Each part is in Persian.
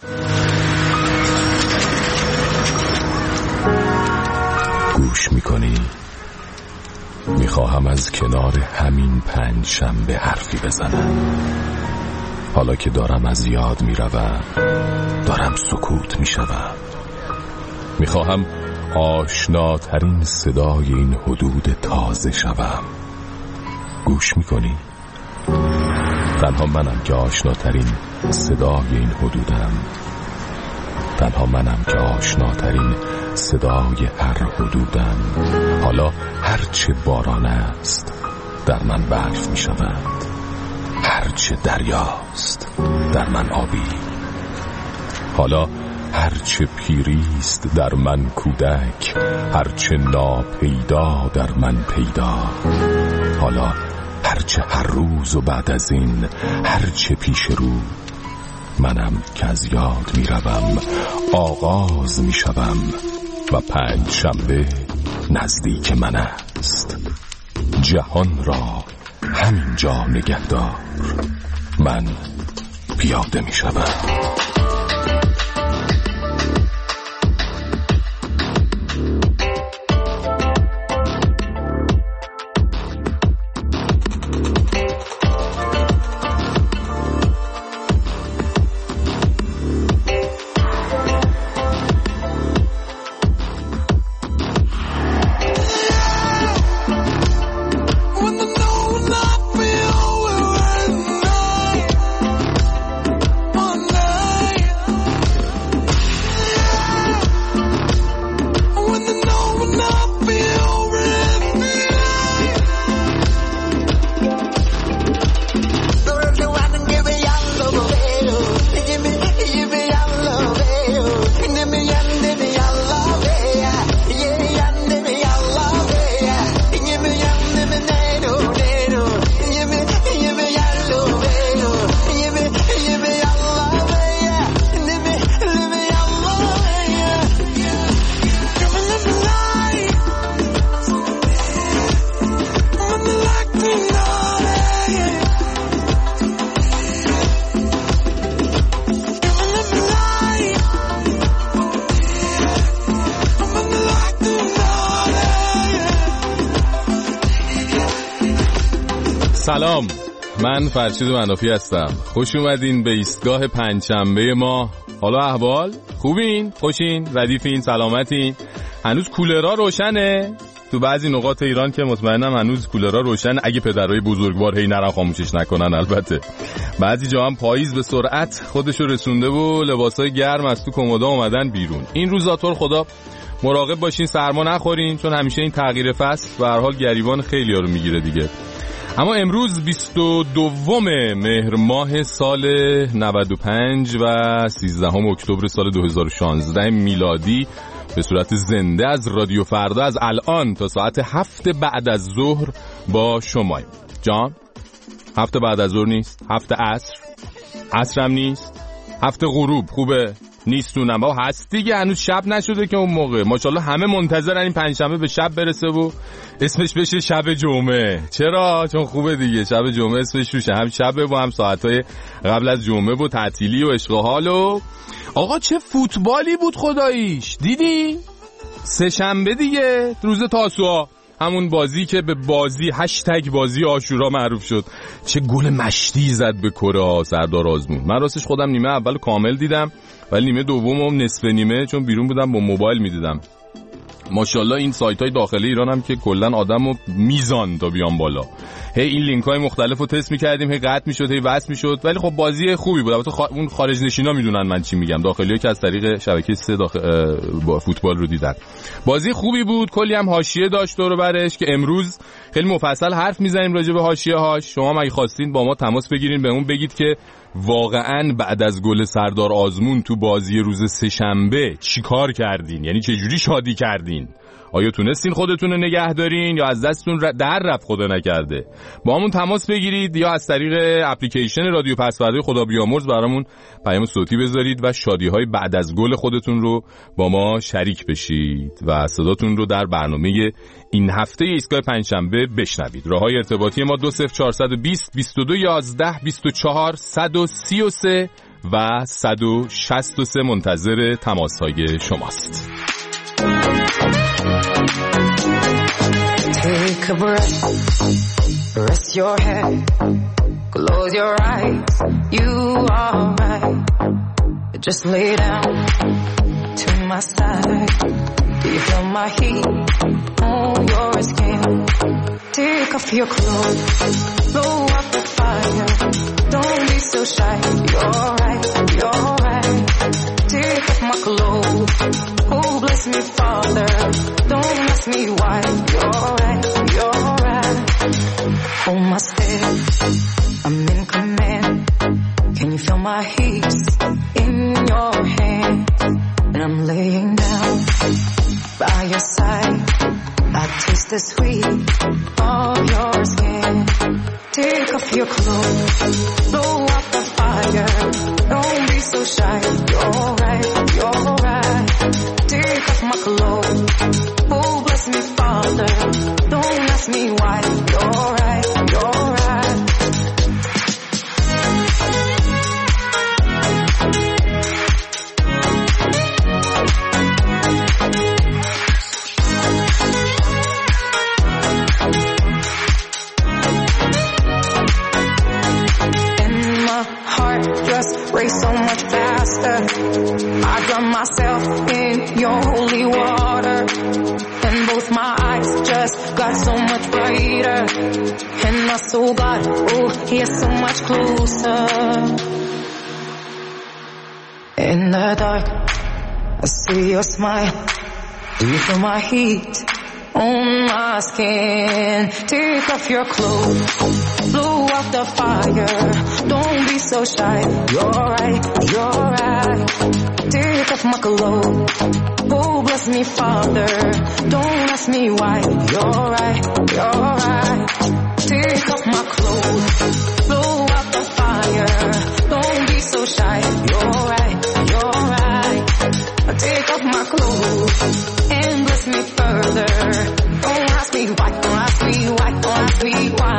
گوش میکنی؟ میخواهم از کنار همین پنجشنبه حرفی بزنم. حالا که دارم از یاد میروم، دارم سکوت میشوم. میخواهم آشناترین صدای این حدود تازه شوم. گوش میکنی؟ تنها منم که آشناترین صدای این حدودم. تنها منم که آشناترین صدای هر حدودم. حالا هرچه باران است در من برف می شود، هرچه دریاست در من آبی. حالا هرچه پیریست در من کودک، هرچه ناپیدا در من پیدا. حالا هرچه هر روز و بعد از این هرچه پیش رو، منم که از یاد می روم، آغاز می شوم و پنجشنبه نزدیک من است. جهان را همینجا نگهدار، من پیاده می شوم. سلام، من فرشید منافی هستم. خوش اومدین به ایستگاه پنجشنبه ما. حالا احوال؟ خوبین؟ خوشین؟ ردیفین؟ سلامتین؟ هنوز کولرها روشنه؟ تو بعضی نقاط ایران که مطمئنم هنوز کولرها روشن، اگه پدرای بزرگوار هی نرن خاموشش نکنن. البته بعضی جا هم پاییز به سرعت خودشو رسونده و لباسای گرم از تو کمودا اومدن بیرون. این روزا تو خدا مراقب باشین سرما نخورین، چون همیشه این تغییر فصل به هر حال گریبان خیلی‌ها رو میگیره دیگه. اما امروز 22 مهر ماه سال 95 و 13 اکتبر سال 2016 میلادی به صورت زنده از رادیو فردا از الان تا ساعت 7 بعد از ظهر با شماییم. جان 7 بعد از ظهر نیست، 7 عصر هم نیست، 7 غروب خوبه نیستونم با هست دیگه. هنوز شب نشده که اون موقع ماشاءالله همه منتظرن این پنجشنبه به شب برسه و اسمش بشه شب جمعه. چرا؟ چون خوبه دیگه، شب جمعه اسمش روشه، هم شبه و هم ساعتهای قبل از جمعه و تعطیلی و عشق و حال. و آقا چه فوتبالی بود خداییش، دیدی؟ سه شنبه دیگه، روز تاسوعا، همون بازی که به بازی #بازی عاشورا معروف شد. چه گل مشتی زد به کره سردار آزمون. من راستش خودم نیمه اول کامل دیدم ولی نیمه دومم نصف نیمه، چون بیرون بودم با موبایل میدیدم. ماشاءالله این سایت‌های داخلی ایران هم که کلا آدمو میزان تا بیان بالا. هی این لینک‌های مختلفو تست می‌کردیم، هی قطع می‌شد، هی وصل می‌شد، ولی خب بازی خوبی بود. البته اون خارج نشینا میدونن من چی میگم، داخلی‌ها که از طریق شبکه 3 با فوتبال رو دیدن. بازی خوبی بود، کلی هم حاشیه داشت دور و برش که امروز خیلی مفصل حرف می‌زنیم راجع به حاشیه‌هاش. شما اگه خواستین با ما تماس بگیرین، بهمون بگید که واقعاً بعد از گل سردار آزمون تو بازی روز سه‌شنبه چیکار کردین؟ یعنی چه جوری شادی کردین؟ آیا تونستین خودتون رو نگه دارین یا از دستتون در رفت خدا نکرده؟ با همون تماس بگیرید یا از طریق اپلیکیشن رادیو پسورده خدا بیامرز برامون پیام صوتی بذارید و شادی‌های بعد از گل خودتون رو با ما شریک بشید و صداتون رو در برنامه این هفته ایستگاه پنجشنبه بشنوید. راههای ارتباطی ما 20420 22 11 24 133 و 163 منتظر تماس‌های شماست. Take a breath, rest your head, close your eyes, you are right. Just lay down to my side. Do you feel my heat on your skin? Take off your clothes, blow up the fire. Don't be so shy, you're right, you're right. Take off my clothes, oh bless me Father. Don't ask me why, you're right, you're right. Hold my step, I'm in command. Can you feel my heat in your hand? And I'm laying down by your side. I taste the sweet of your skin. Take off your clothes, blow up the fire. Don't be so shy, you're right, you're right. Take off my clothes, oh bless me Father. Don't ask me why, you're right, you're right. Race so much faster. I drown myself in your holy water, and both my eyes just got so much brighter, and my soul got, oh, yeah, so much closer. In the dark, I see your smile. Do you feel my heat on my skin? Take off your clothes, blow up the fire. Don't be so shy, you're right, you're right. Take off my clothes, oh bless me Father. Don't ask me why, you're right, you're right. Take off my clothes, blow up the fire. Don't be so shy, you're right, you're right. Take off my clothes and bless me further. Don't ask me why, don't ask me why, don't ask me why.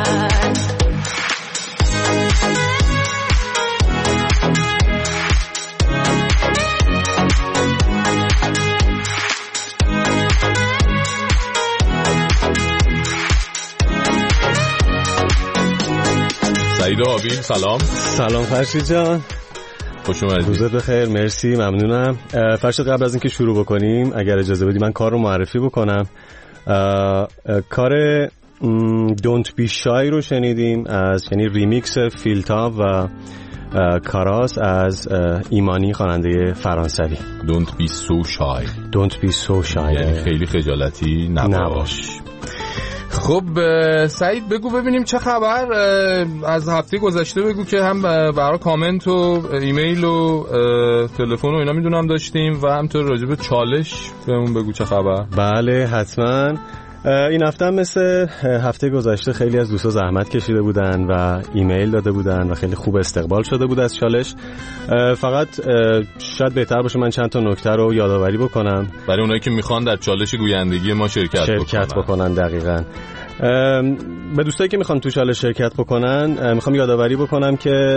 سعید آبی سلام. سلام فرشید جان، خوش اومدید. روزت بخیر، مرسی، ممنونم. فرشید قبل از اینکه شروع بکنیم اگر اجازه بدی من کار رو معرفی بکنم. کار Don't Be Shy رو شنیدیم از یعنی ریمیکس فیلتا و کاراس از ایمانی خواننده فرانسوی. Don't be so shy. Don't be so shy یعنی خیلی خجالتی نباش. خب سعید بگو ببینیم چه خبر از هفته گذشته. بگو که هم برای کامنت و ایمیل و تلفن و اینا میدونم داشتیم و همطور راجع به چالش بهمون بگو چه خبر. بله حتما. این هفته هم مثل هفته گذشته خیلی از دوستا زحمت کشیده بودن و ایمیل داده بودن و خیلی خوب استقبال شده بود از چالش. فقط شاید بهتر باشه من چند تا نکته رو یادآوری بکنم برای اونایی که میخوان در چالش گویندگی ما شرکت بکنن. دقیقاً به دوستایی که میخوان تو چالش شرکت بکنن میخوام یادآوری بکنم که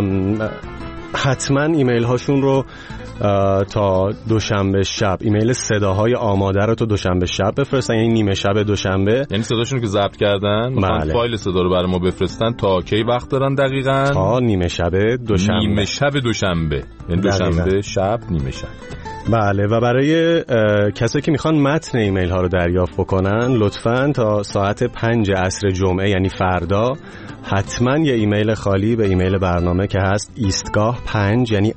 حتما ایمیل هاشون رو تا دوشنبه شب، ایمیل صداهای آماده رو تا دوشنبه شب بفرستن، یعنی نیمه شب دوشنبه. یعنی صداشون رو که ضبط کردن میخوان فایل صدا رو برای ما بفرستن تا کی وقت دارن؟ دقیقاً تا نیمه شب دوشنبه. نیمه شب دوشنبه، یعنی دوشنبه شب نیمه شب. بله. و برای کسایی که میخوان متن ایمیل ها رو دریافت بکنن لطفاً تا ساعت 5 عصر جمعه یعنی فردا حتما یه ایمیل خالی به ایمیل برنامه که هست ایستگاه 5 یعنی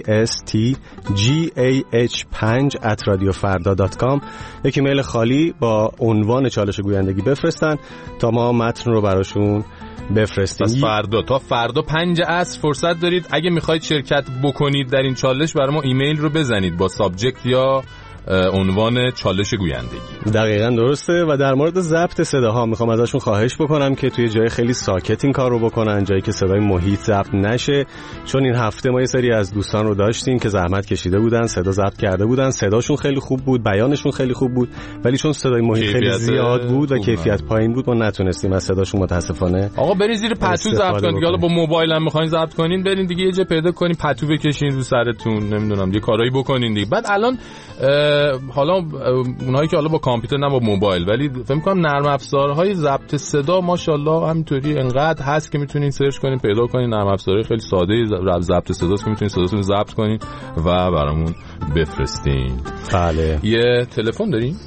istgah5@radiofarda.com یک ایمیل خالی با عنوان چالش گویندگی بفرستن تا ما متن رو براشون بفرستیم. پس تا فردا 5 عصر فرصت دارید. اگه میخواید شرکت بکنید در این چالش برای ما ایمیل رو بزنید با سابجکت یا عنوان چالش گویندگی. دقیقاً درسته. و در مورد ضبط صداها میخوام ازشون خواهش بکنم که توی جای خیلی ساکت این کار رو بکنن، جایی که صدای محیط ضبط نشه، چون این هفته ما یه سری از دوستان رو داشتیم که زحمت کشیده بودن، صدا ضبط کرده بودن، صداشون خیلی خوب بود، بیانشون خیلی خوب بود، ولی چون صدای محیط خیلی زیاد بود و کیفیت پایین بود، ما نتونستیم از صداشون متاسفانه. آقا برید زیر پتو ضبط کنید. حالا با موبایل هم می‌خواید ضبط کنین، برین دیگه یه جا پیدا کنین، پتو بکشین رو سرتون، نمیدونم یه کارایی بکنین دیگه. بعد الان حالا اونایی که حالا با کامپیوتر نه با موبایل، ولی فکر می‌کنم نرم افزارهای ضبط صدا ماشاءالله همینطوری انقدر هست که میتونین سرچ کنین پیدا کنین. نرم افزارهای خیلی ساده ضبط صداست که میتونین صداتون ضبط کنین و برامون بفرستین. بله. یه تلفن داریم؟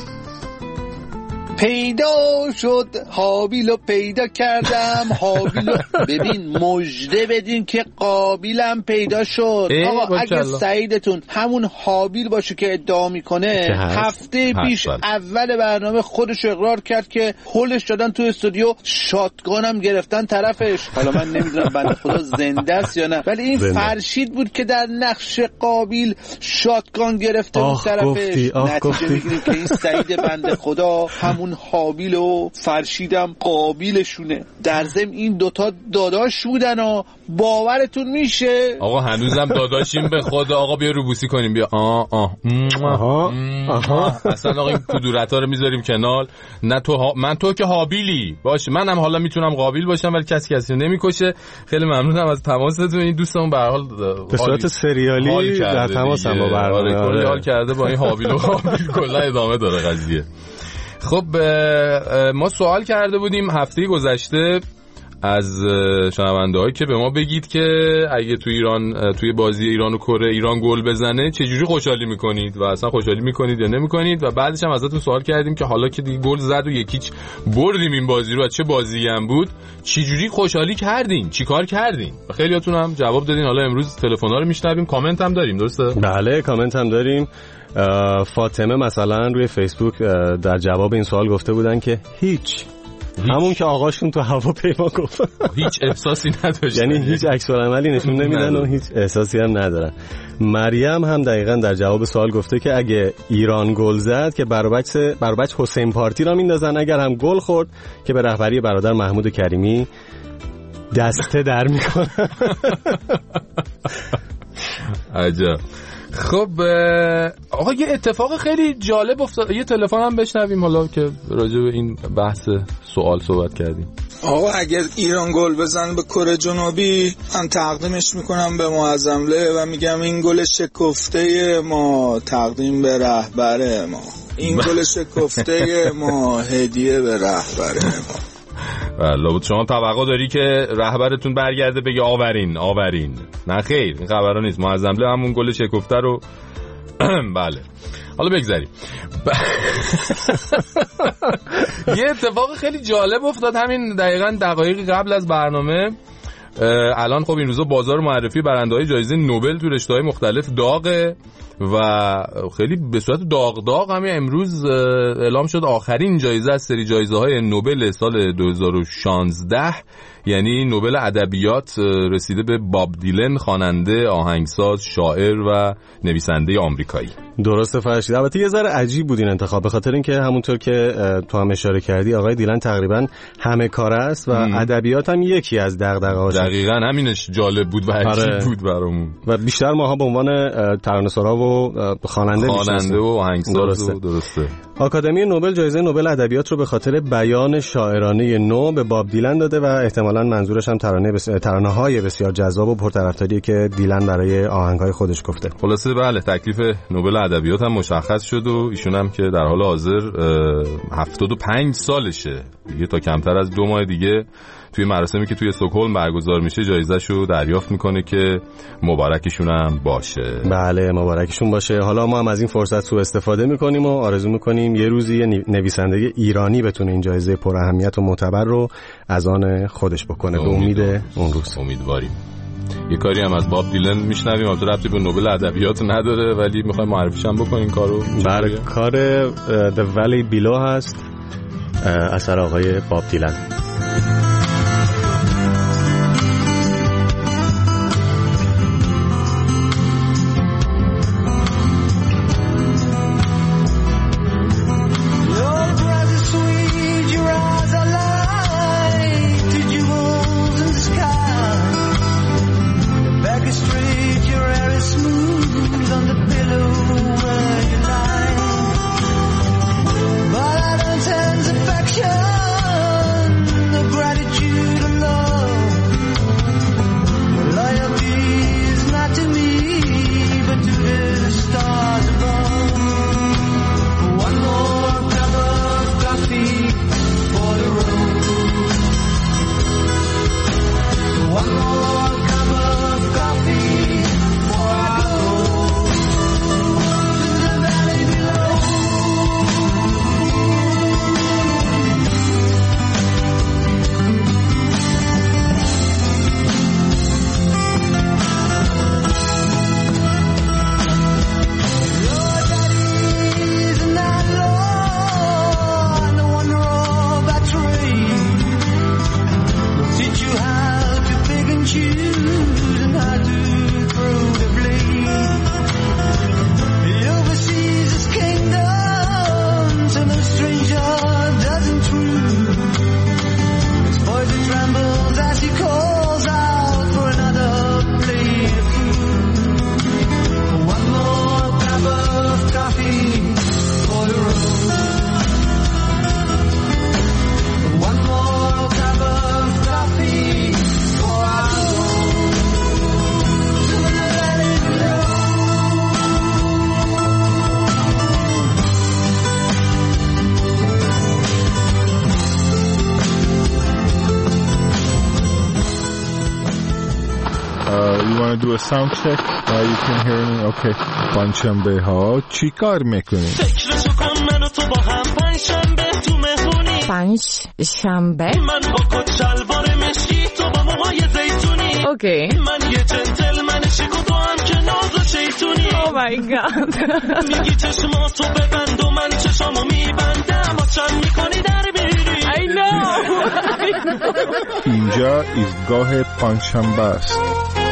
پیدا شد هابیلو پیدا کردم، هابیلو ببین مژده بدین که قابیلم پیدا شد. آقا اگه سعیدتون همون هابیل باشه که ادعا میکنه، هفته پیش اول برنامه خودش اقرار کرد که هولش دادن تو استودیو، شاتگانم گرفتن طرفش. حالا من نمیدونم بنده خدا زنده است یا نه، ولی این فرشید بود که در نقش قابیل شاتگان گرفته اون طرفش. نتیجه میگیریم که این سعید بنده خدا همون حابیل و فرشیدم قابیلشونه. در ضمن این دوتا داداش بودن و باورتون میشه؟ آقا هنوزم داداشیم به خدا. آقا بیا روبوسی کنیم، بیا. اصلا آقا این کدورت ها رو میذاریم کنار. نه تو من تو که حابیلی باشه، منم حالا میتونم قابیل باشم، ولی کسی نمیکشه. خیلی ممنونم از تماستون. این دوستمون به هر حال به صورت سریالی در تماسم با برنامه. کلی حال کرده با این حابیل و قابیل. کلا ادامه داره قضیه. خب ما سوال کرده بودیم هفته گذشته از شنونده‌هایی که به ما بگید که اگه تو ایران، توی بازی ایران و کره، ایران گل بزنه چجوری خوشحالی میکنید و اصلا خوشحالی میکنید یا نمیکنید. و بعدش هم ازتون سوال کردیم که حالا که دیگه گل زد و یکیچ بردیم این بازی رو، چه بازی هم بود، چجوری خوشحالی کردین، چیکار کردین؟ و خیلیاتون هم جواب دادین. حالا امروز تلفن‌ها رو میشنویم، کامنت هم داریم. درسته؟ بله کامنت هم داریم. فاطمه مثلا روی فیسبوک در جواب این سوال گفته بودن که هیچ. همون که آقاشون تو هواپیما گفت هیچ احساسی نداشتن، یعنی هیچ عکس العملی نشون نمیدن و هیچ احساسی هم ندارن. مریم هم دقیقاً در جواب سوال گفته که اگه ایران گل زد که بربچ حسین پارتی را میندازن، اگر هم گل خورد که به رهبری برادر محمود کریمی دسته در میکنن. عجب. خب آقا یه اتفاق خیلی جالب افتاد. یه تلفن هم بشنویم حالا که راجع به این بحث سوال صحبت کردیم. آقا اگر ایران گل بزنه به کره جنوبی، من تقدیمش میکنم به معظم له و میگم این گل شکفته ما تقدیم به رهبر ما، این گل شکفته ما هدیه به رهبر ما. بله شما توقع داری که رهبرتون برگرده بگه آورین. نه خیر، این خبرها نیست. معظم له همون گل شکفته رو بله. حالا بگذاریم. یه اتفاق خیلی جالب افتاد همین دقیقاً دقایقی قبل از برنامه. الان خب این روزا بازار معرفی برنده‌های جایزه نوبل تو رشته‌های مختلف داغه و خیلی به صورت داغ همین امروز اعلام شد آخرین جایزه از سری جایزه‌های نوبل سال 2016، یعنی نوبل ادبیات رسیده به باب دیلن، خواننده، آهنگساز، شاعر و نویسنده آمریکایی. درسته فرشید. البته یه ذره عجیب بود این انتخاب، به خاطر اینکه همونطور که تو هم اشاره کردی آقای دیلن تقریبا همه کار است و ادبیات هم یکی از دغدغه‌هاش. دقیقاً همینش جالب بود و عجیب بود برامون. و بیشتر ماها به عنوان ترانه‌سرا و خواننده و آهنگساز. درسته. آکادمی نوبل جایزه نوبل ادبیات رو به خاطر بیان شاعرانه نو به باب دیلن داده و احتمالاً منظورش هم ترانه‌های بسیار جذاب و پرطرفداریه که دیلن برای آهنگ‌های خودش گفته. خلاصه بله، تکلیف نوبل ادبیات هم مشخص شد و ایشون هم که در حال حاضر 75 سالشه دیگه، تا کمتر از 2 ماه دیگه توی مراسمی که توی استکهلم برگزار میشه جایزه‌شو دریافت میکنه که مبارکشون هم باشه. بله مبارکشون باشه. حالا ما هم از این فرصت سوء استفاده میکنیم و آرزو میکنیم یه روزی یه نویسنده ایرانی بتونه این جایزه پر اهمیت و معتبر رو از آن خودش بکنه. به امید اون روز امیدواریم. یه کاری هم از باب دیلن میشنویم، البته ربطی به نوبل ادبیات نداره ولی میخوایم معرفیش هم بکنیم کارو. بله کار The Valley Below هست، اثر آقای باب دیلن. do a sound check. You can hear me. Okay. پنجشنبه ها چی کار میکنی؟ فکرشو کن منو تو با هم پنجشنبه تو مهمونی. پنجشنبه من با کت شلوار مشکی تو با موهای زیتونی. اوکی. من یه جنتلمن شیک و تو هم که ناز و شیطونی. Oh my god. میگی چشماتو ببند و من چشامو میبندم و چند میکنی در بیری. I know. اینجا ایستگاه پنجشنبه است.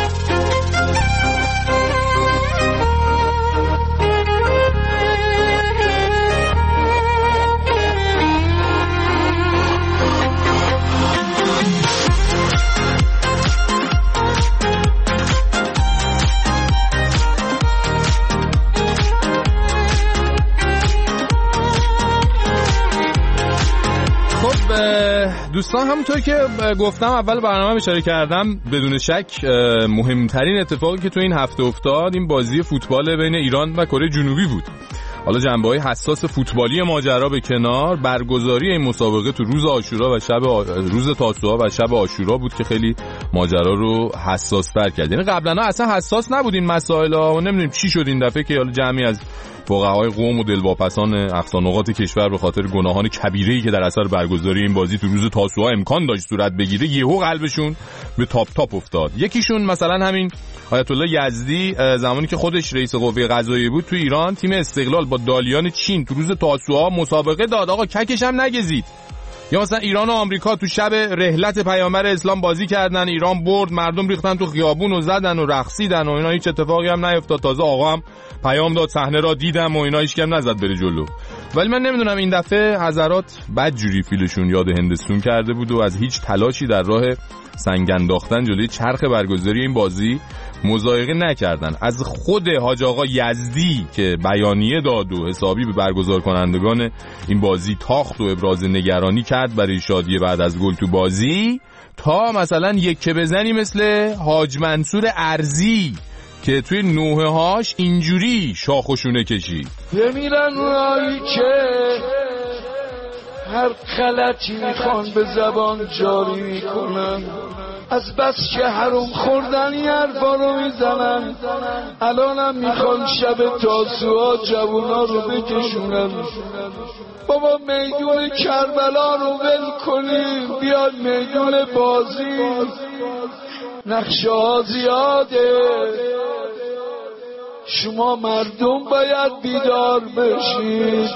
دوستان همونطور که گفتم اول برنامه اشاره کردم، بدون شک مهمترین اتفاقی که تو این هفته افتاد این بازی فوتبال بین ایران و کره جنوبی بود. حالا جنبه‌های حساس فوتبالی ماجرا به کنار، برگزاری این مسابقه تو روز عاشورا و روز تاسوعا و شب عاشورا بود که خیلی ماجرا رو حساس‌تر کرد. یعنی قبلا اصلا حساس نبود این مسائل‌ها و نمیدونیم چی شد این دفعه که حالا جمعی از فقهای قوم و دلواپسان اقصا نقاط کشور به خاطر گناهان کبیره‌ای که در اثر برگزاری این بازی تو روز تاسوعا امکان داشت صورت بگیره یهو قلبشون به تاپ افتاد. یکیشون مثلا همین آیت الله یزدی زمانی که خودش رئیس قوه قضاییه بود تو ایران، تیم استقلال با دالیان چین تو روز تاسوعا مسابقه داد. آقا ککش هم نگزید. یا مثلا ایران و آمریکا تو شب رحلت پیامبر اسلام بازی کردن، ایران برد، مردم ریختن تو خیابون و زدن و رقصیدن و اینا، هیچ اتفاقی هم نیفتاد. تازه آقا هم پیام داد صحنه را دیدم و اینا، هیچ کم نزد بره جلو. ولی من نمیدونم این دفعه حضرات بدجوری فیلشون یاد هندستون کرده بود و از هیچ تلاشی در راه سنگ انداختن جلوی چرخ برگزاری این بازی مضایقه نکردن. از خود حاج آقا یزدی که بیانیه داد و حسابی به برگزار کنندگان این بازی تاخت و ابراز نگرانی کرد برای شادی بعد از گل تو بازی، تا مثلا یک بزنی مثل حاج منصور ارزی که توی نوحه هاش اینجوری شاخشونه کشید. بمیرن اونایی که هر غلطی میخوان به زبان جاری میکنن، از بس که حروم خوردن این حرفا رو میزنن، الانم میخوان شب تاسوعا جوونا رو بکشونن. بابا میدون کربلا رو ول کنیم، بیاد میدون بازی، نقشه ها زیاده، شما مردم باید بیدار بشید.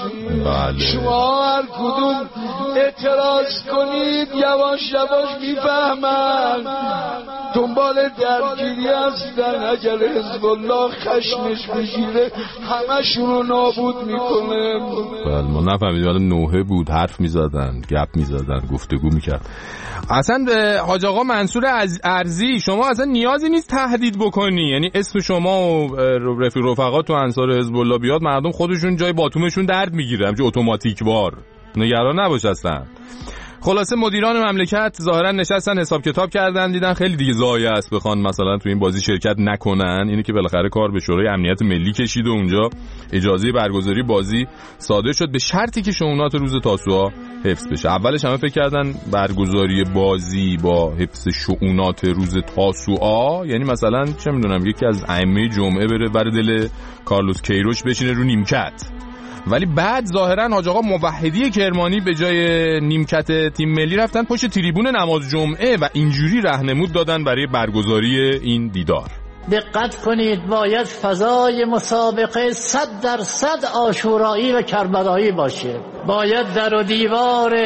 شما هر کدوم اعتراض کنید یواش یواش میفهمن، دنبال درگیری هستن. اگر حزب الله خشمش بگیره همشون رو نابود میکنه. بله ما نفهمیدیم، حالا نوحه بود، حرف میزدن، گپ میزدن، گفتگو میکرد. اصلا حاج آقا منصور ارزی شما اصلا نیازی نیست تهدید بکنی، یعنی اسم شما و رفیق رفقا تو انصار حزب الله بیاد مردم خودشون جای باتومشون درد میگیره، همچه اتوماتیک وار، نگران نباش اصلا. خلاصه مدیران مملکت ظاهرا نشستن حساب کتاب کردن، دیدن خیلی دیگه ضایع است بخوان مثلا تو این بازی شرکت نکنن. اینه که بالاخره کار به شورای امنیت ملی کشید و اونجا اجازه برگزاری بازی صادر شد به شرطی که شؤونات روز تاسوعا حفظ بشه. اولش همه فکر کردن برگزاری بازی با حفظ شؤونات روز تاسوعا یعنی مثلا چه میدونم یکی از ائمه جمعه بره بر دل کارلوس کیروش بشینه رو نیمکت، ولی بعد ظاهرا حاج آقا موحدی کرمانی به جای نیمکت تیم ملی رفتن پشت تریبون نماز جمعه و اینجوری راهنمود دادن برای برگزاری این دیدار. دقت کنید، باید فضای مسابقه 100% عاشورایی و کربلایی باشه. باید در و دیوار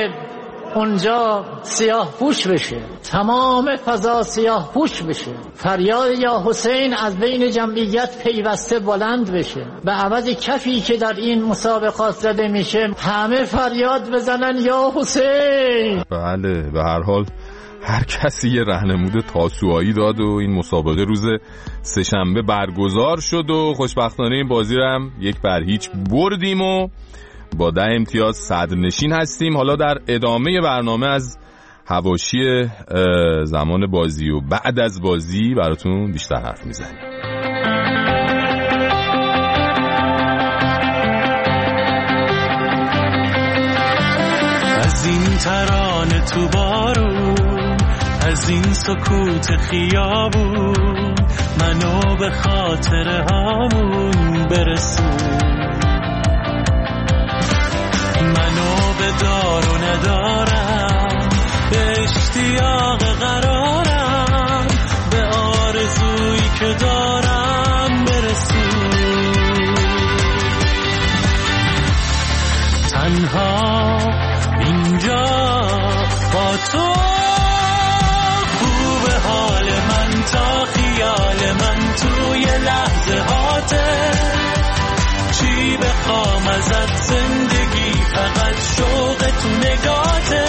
اونجا سیاه پوش بشه، تمام فضا سیاه پوش بشه، فریاد یا حسین از بین جمعیت پیوسته بلند بشه، به عوض کفی که در این مسابقات زده میشه همه فریاد بزنن یا حسین. بله به هر حال هر کسی یه راهنمود تاسوعایی داد و این مسابقه روز سه‌شنبه برگزار شد و خوشبختانه این بازی رو هم 1-0 بردیم و با 10 امتیاز صدرنشین هستیم. حالا در ادامه برنامه از حواشی زمان بازی و بعد از بازی براتون بیشتر حرف میزنیم. از این ترانه تو بارون، از این سکوت خیابون منو به خاطر هامون برسون، منو به دار و ندارم، به اشتیاق قرارم، به آرزویی که دارم برسون. تنها اینجا با تو خوب حال من تا خیال من توی لحظه هاته، چی بخوام ازت زندگی فقط شوق تو نگاته.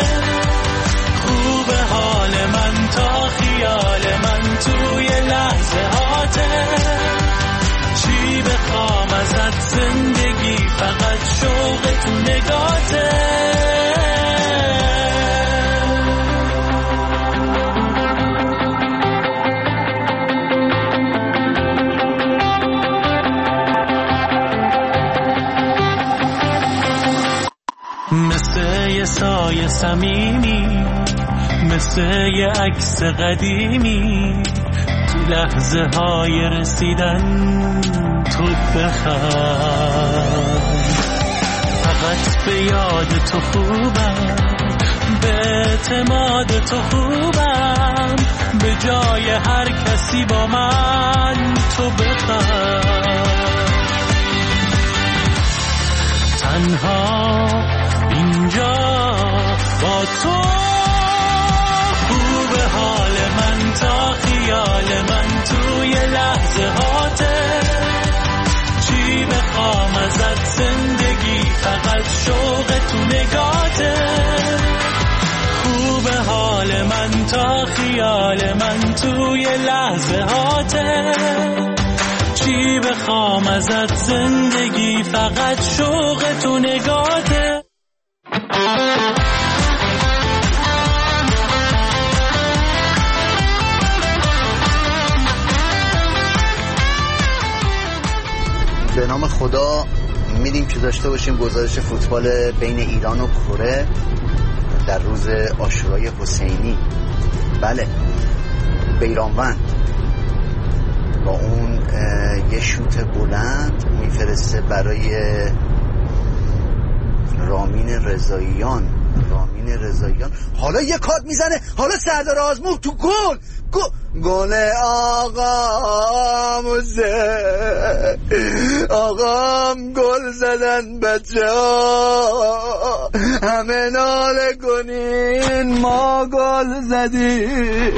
خوب حال من تا خیال من توی لحظه هاته، چی بخوام ازت زندگی فقط شوق تو نگاته. مثل یه سایه صمیمی، مثل یه عکس قدیمی، تو لحظه های رسیدن تو بخند. فقط به یاد تو خوبم، به اعتماد تو خوبم، به جای هر کسی با من تو بخند. تنها اینجا با تو خوب حال من تا خیال من توی لحظه هاته، چی بخوام ازت زندگی فقط شوق تو نگاته. خوب حال من تا خیال من توی لحظه هاته، چی بخوام ازت زندگی فقط شوق تو نگاته. به نام خدا میدیم که داشته باشیم گزارش فوتبال بین ایران و کره در روز عاشورای حسینی. بله، بیرانوند با اون یه شوت بلند میفرسته برای رامین رضاییان. حالا یه کات میزنه، حالا سردار آزمون تو گل آقا موزه، آقام گل زدن بچه ها، همه ناله کنین ما گل زدیم.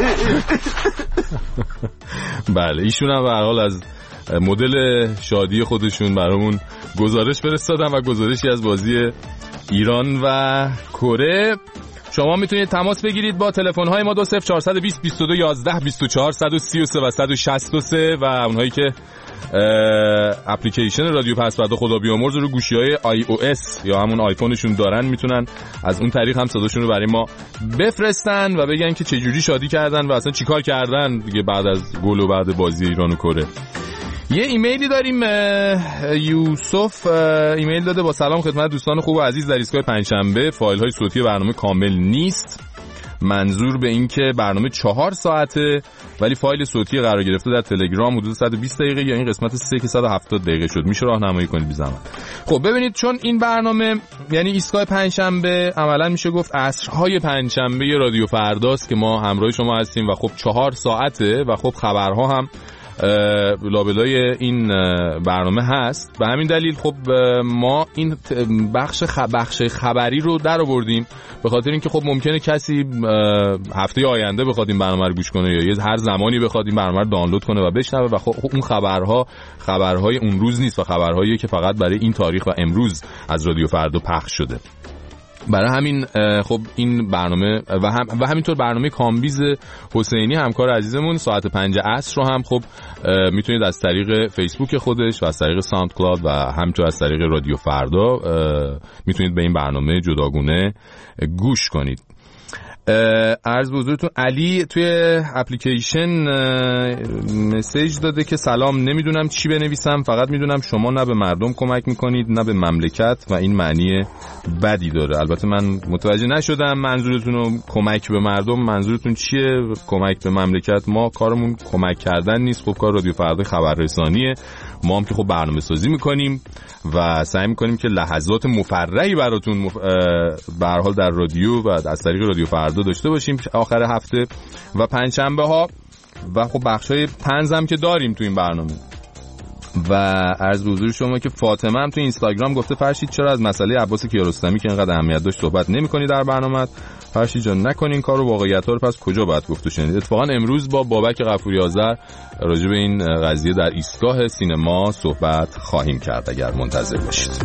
بله، ایشون هم به هر حال از مدل شادی خودشون برامون گزارش فرستادن و گزارشی از بازی ایران و کره. شما میتونید تماس بگیرید با تلفن‌های ما 20420 22 11 24 133 و 163 و اونهایی که اپلیکیشن رادیو پسورد خدا بیامرز رو گوشی‌های iOS یا همون آیفونشون دارن میتونن از اون طریق هم صداشون رو برای ما بفرستن و بگن که چه جوری شادی کردن و اصلا چیکار کردن دیگه بعد از گل و بعد بازی ایران و کره. یه ایمیلی داریم، یوسف ایمیل داده با سلام خدمت دوستان خوب و عزیز، در ایستگاه پنجشنبه فایل های صوتی برنامه کامل نیست. منظور به این که برنامه 4 ساعته ولی فایل صوتی قرار گرفته در تلگرام حدود 120 دقیقه یا این قسمت 3 که 170 دقیقه شد. میشه راهنمایی کنید بی زحمت؟ خب ببینید، چون این برنامه یعنی ایستگاه پنجشنبه عملا میشه گفت عصرهای پنجشنبه رادیو فرداست که ما همراه شما هستیم و خب 4 ساعته و خب خبرها هم لابلای این برنامه هست. به همین دلیل خب ما این بخش خبری رو در آوردیم به خاطر اینکه خب ممکنه کسی هفته آینده بخواد این برنامه رو گوش کنه یا هر زمانی بخواد این برنامه رو دانلود کنه و بشنوه و خب اون خبرهای اون روز نیست و خبرهایی که فقط برای این تاریخ و امروز از رادیو فردا پخش شده. برای همین خب این برنامه و همینطور برنامه کامبیز حسینی همکار عزیزمون ساعت 5 عصر رو هم خب میتونید از طریق فیسبوک خودش و از طریق ساوند کلاود و همینطور از طریق رادیو فردا میتونید به این برنامه جداگونه گوش کنید. عرض به حضورتون علی توی اپلیکیشن مسیج داده که سلام، نمیدونم چی بنویسم، فقط میدونم شما نه به مردم کمک میکنید نه به مملکت و این معنی بدی داره. البته من متوجه نشدم منظورتون رو کمک به مردم منظورتون چیه؟ کمک به مملکت ما کارمون کمک کردن نیست، خب کار رادیو فردا خبررسانیه، ما هم که خب برنامه سازی میکنیم و سعی میکنیم که لحظات مفرحی براتون به هر حال در رادیو و از طریق رادیو فردا داشته باشیم آخر هفته و پنجشنبه ها و خب بخشای طنز هم که داریم تو این برنامه. و عرض به حضور شما که فاطمه هم تو اینستاگرام گفته فرشید چرا از مسئله عباس کیارستمی که اینقدر اهمیت داشت صحبت نمی‌کنی در برنامه؟ فرشید جان نکنین این کارو، واقعیت‌ها رو پس کجا باید گفت و شنید؟ اتفاقا امروز با بابک غفوری آذر راجع به این قضیه در ایستگاه سینما صحبت خواهیم کرد، اگر منتظر باشید.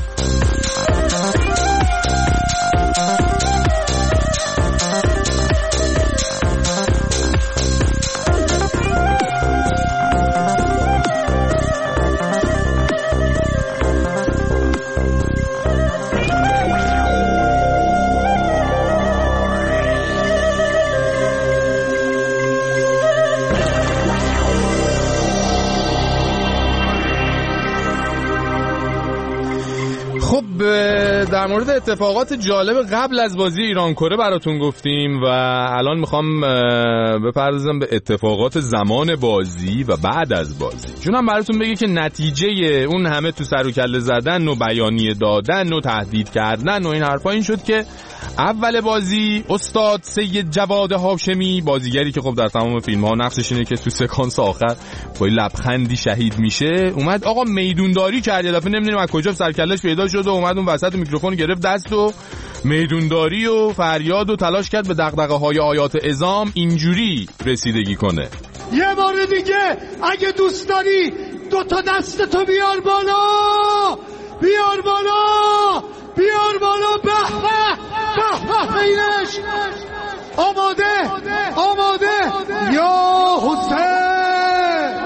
در مورد اتفاقات جالب قبل از بازی ایران کره براتون گفتیم و الان میخوام بپردازم به اتفاقات زمان بازی و بعد از بازی. جونم براتون بگه که نتیجه اون همه تو سر و کله زدن و بیانیه دادن و تهدید کردن و این حرفا این شد که اول بازی استاد سید جواد هاشمی، بازیگری که خب در تمام فیلم ها نقشش اینه که تو سکانس آخر با لبخندی شهید میشه، اومد آقا میدونداری کرد. یه دفعه نمیدونیم از کجا سرکلش پیدا شد و اومد اون وسط میکروفون گرفت دست و میدونداری و فریاد و تلاش کرد به دغدغه‌های آیات عظام اینجوری رسیدگی کنه. یه بار دیگه اگه دوست داری دو تا دستتو بیار بالا، بیار بالا، بیار بالا، به به به به اینش آماده آماده یا حسین،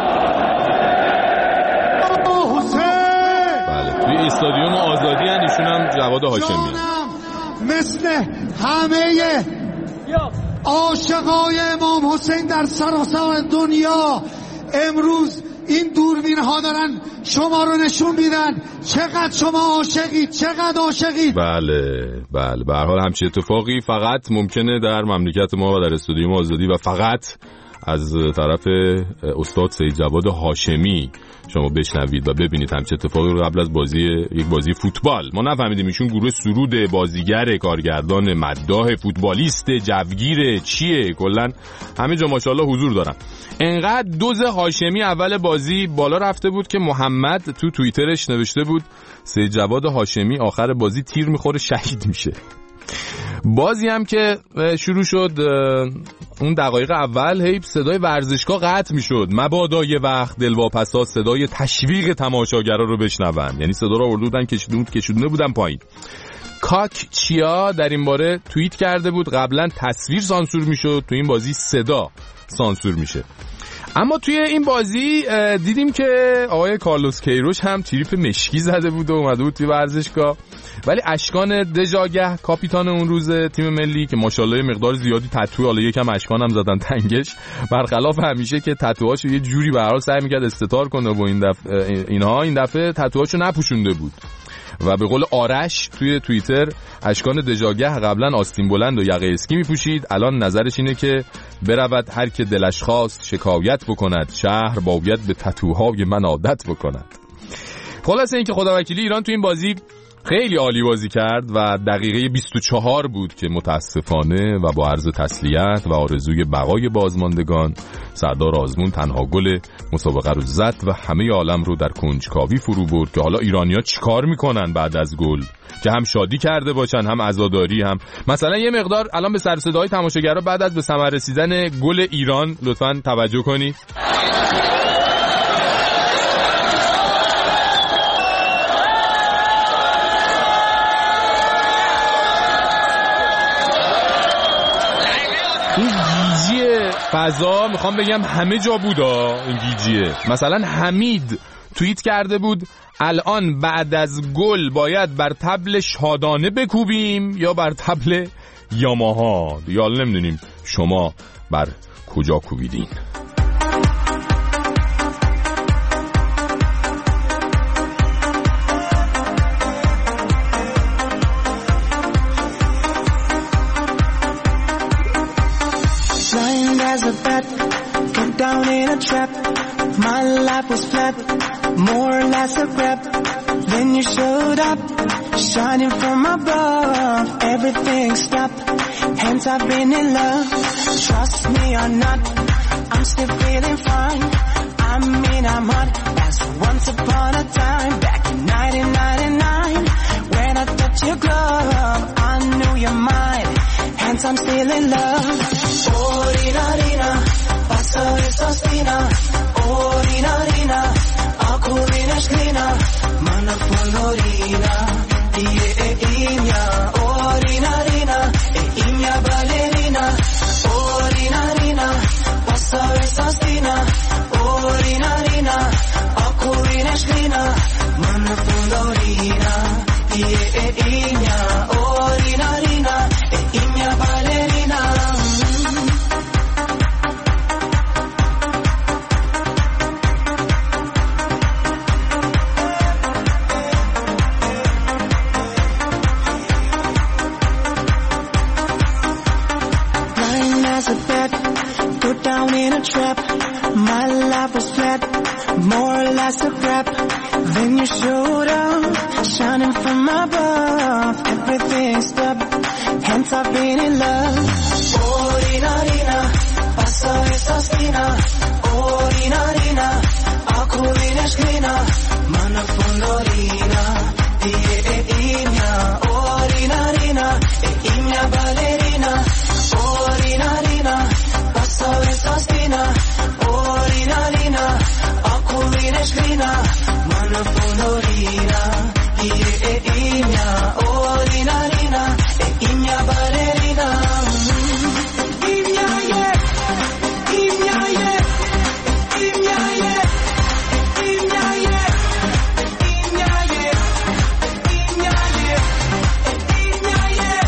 یا حسین. بله توی استادیوم آزادی ایشون هم جواد هاشمی مثل همه عاشقای امام حسین در سراسر دنیا امروز این دوربین ها دارن شما رو نشون میدن چقدر شما عاشقید، چقدر عاشقید. بله بله به هر حال همچین اتفاقی فقط ممکنه در مملکت ما و در استودیوم آزادی و فقط از طرف استاد سید جواد هاشمی شما بشنوید و ببینید همچین اتفاقی رو قبل از یک بازی فوتبال. ما نفهمیدیم ایشون گروه سرود، بازیگر، کارگردان، مداح، فوتبالیست، جوگیر، چیه، کلا همه جا ماشاءالله حضور دارن. انقدر دوز هاشمی اول بازی بالا رفته بود که محمد تو توییترش نوشته بود سید جواد هاشمی آخر بازی تیر میخوره شهید میشه. بازی هم که شروع شد اون دقایق اول هی صدای ورزشگاه قطع میشد، مبادا یه وقت دلواپسا صدای تشویق تماشاگرا رو بشنون، یعنی صدا رو آورده بودن کشیدونه بودن پایین. کاک چیا در این باره توییت کرده بود قبلا تصویر سانسور میشد، تو این بازی صدا سانسور میشه. اما توی این بازی دیدیم که آقای کارلوس کیروش هم تریپ مشکی زده بود و اومده بود توی ورزشگاه، ولی اشکان دژاگه کاپیتان اون روز تیم ملی که ماشاءالله مقدار زیادی تتو، حالا یکم اشکان هم زدن تنگش، برخلاف همیشه که تتوهاشو یه جوری به هر حال سعی می‌کرد استتار کنه و این دفعه تتوهاشو نپوشونده بود. و به قول آرش توی توییتر اشکان دژاگه قبلا آستین بلند و یقه اسکی میپوشید، الان نظرش اینه که برود هر که دلش خواست شکایت بکند، شهر باید به تتوهای من عادت بکند. خلاصه اینکه خداوکیلی ایران توی این بازی خیلی عالی بازی کرد و دقیقه 24 بود که متاسفانه و با عرض تسلیت و آرزوی بقای بازماندگان سردار آزمون تنها گل مسابقه رو زد و همه عالم رو در کنجکاوی فرو برد که حالا ایرانی‌ها چیکار میکنن بعد از گل، که هم شادی کرده باشن هم عزاداری، هم مثلا یه مقدار الان به سر صدای تماشاگرها بعد از به ثمر رسیدن گل ایران لطفاً توجه کنید. این گیجی فضا میخوام بگم همه جا بود این گیجیه. مثلا حمید توییت کرده بود الان بعد از گل باید بر طبل شادانه بکوبیم یا بر طبل یاماها. یا نمیدونیم شما بر کجا کوبیدین. As a bat, put down in a trap. My life was flat, more or less a grab. Then you showed up, shining from above. Everything stopped, hence I've been in love. Trust me or not, I'm still feeling fine. I mean I'm hot as once upon a time. Back in 1999, when I touched your glove, I knew you're mine. Hence I'm still in love. Orina, rina, pasa esa spina. Orina, rina, akurina sklina. Mana fondorina, imia. Orina, rina, imia ballerina. Orina, rina, pasa esa spina. Orina, rina, akurina sklina. Mana fondorina, imia. Orina, rina, imia ballerina. Put down in a trap. My life was flat, more or less a crap. Then you showed up, shining from above. Everything stopped, hence I've been in love. Orina, rina, pasa esa spina. Orina, rina, akurina sklina. Mana fondorina, imia. Orina, rina, imia ballerina. Orina, rina, pasa esa spina. Orina, rina, akurina sklina. Mana fondorina, imia. Orina, rina, imia ballerina. Imia, yeah. Imia, yeah. Imia, yeah. Imia, yeah. Imia, yeah. Imia, yeah. Imia, yeah.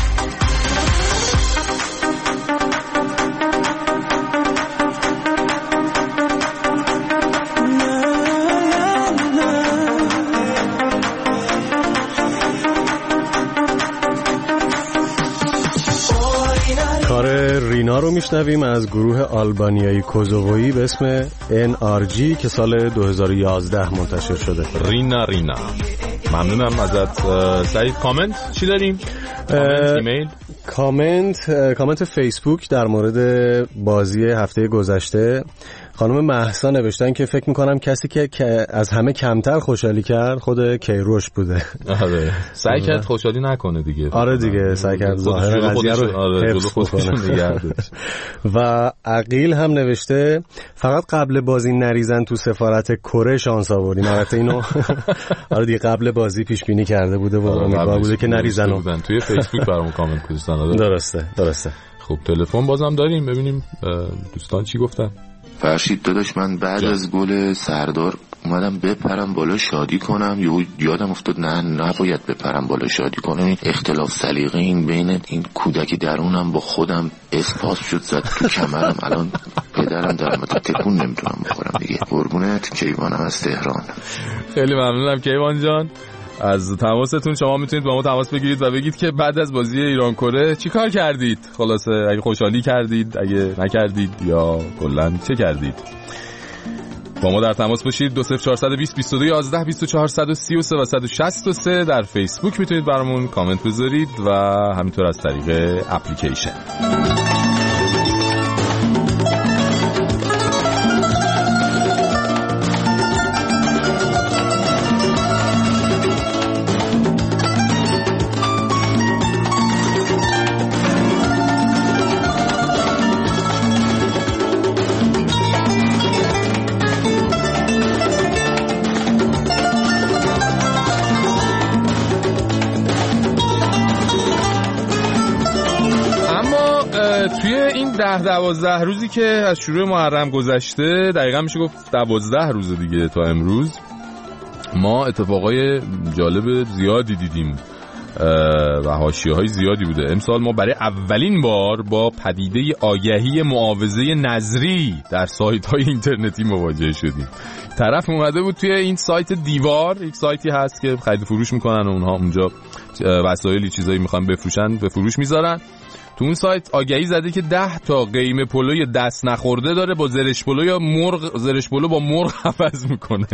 کار رینا رو میشنویم از گروه آلبانیایی کوزوویی به اسم NRG که سال 2011 منتشر شده. رینا ممنونم ازت. سعید کامنت چی داریم؟ ایمیل؟ کامنت فیسبوک در مورد بازی هفته گذشته. خانم مهسا نوشتن که فکر میکنم کسی که از همه کمتر خوشحالی کرد خود کیروش بوده. آره سعی کرد خوشحالی نکنه دیگه. آره دیگه سعی کرد ظاهر قضیه رو حفظ کنه. و عقیل هم نوشته فقط قبل بازی نریزن تو سفارت کره شانس آوردیم. البته اینو آره دیگه قبل بازی پیش بینی کرده بوده و امیدوار بوده که نریزن. توی فیسبوک برامون کامنت گذاشتن. درسته. خب تلفن بازم داریم ببینیم دوستان چی گفتن. فرشید داداش من بعد از گل سردار اومدم بپرم بالا شادی کنم، یادم افتاد نه نباید بپرم بالا شادی کنم. این اختلاف سلیقه این بین این کودکی درونم با خودم اسپاس شد زد تو کمرم. الان پدرم دارم تا تکون نمیتونم بخورم دیگه. قربونت کیوانم از تهران. خیلی ممنونم کیوان جان از تماستون. شما میتونید با ما تماس بگیرید و بگید که بعد از بازی ایران کره چی کار کردید. خلاصه اگه خوشحالی کردید، اگه نکردید یا کلا چه کردید. با ما در تماس باشید. 20420 22 11 24 133 و 163. در فیسبوک میتونید برامون کامنت بذارید و همینطور از طریق اپلیکیشن. توی این 10-12 روزی که از شروع محرم گذشته، دقیقا میشه گفت 12 روز دیگه تا امروز، ما اتفاقای جالب زیادی دیدیم. و حاشیه‌های زیادی بوده. امسال ما برای اولین بار با پدیده آگهی معاوضه نظری در سایت‌های اینترنتی مواجه شدیم. طرف اومده بود توی این سایت دیوار، یک سایتی هست که خرید فروش میکنن و اونها اونجا وسایلی چیزایی میخوان بفروشن به فروش میذارن. تو اون سایت آگهی زده که 10 تا قیم پلوی دست نخورده داره با زرش پلو یا مرغ، زرش پلو با مرغ عوض میکنه.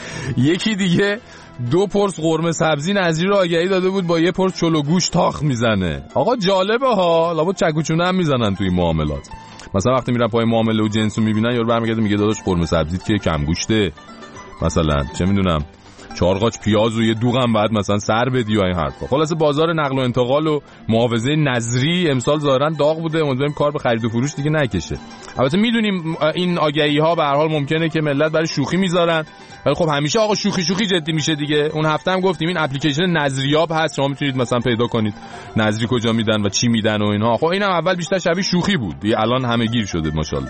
یکی دیگه 2 پرس قرمه سبزی نظری رو آگهی داده بود با 1 پرس چلو گوش تاخ میزنه. آقا جالبه ها، لابد چکوچونه هم میزنن توی معاملات. مثلا وقتی میرن پای معامله و جنسو میبینن یارو برمیگرده میگه داداش قرمه سبزیت که کم گوشته، مثلا چه میدونم 4 قاچ پیاز و 1 دوغم بعد مثلا سر بدی و این حرفا. خلاصه بازار نقل و انتقال و معاوضه نظری امسال ظاهرا داغ بوده. امیدواریم کار به خرید و فروش دیگه نکشه. البته میدونیم این آگهی ها به هر حال ممکنه که ملت برای شوخی میذارن، ولی خب همیشه آقا شوخی جدی میشه دیگه. اون هفته هم گفتیم این اپلیکیشن نظریاب هست، شما میتونید مثلا پیدا کنید نظری کجا میدن و چی میدن و اینها. خب اینم اول بیشتر شبیه شوخی بود، دیگه الان همه گیر شده ماشاءالله.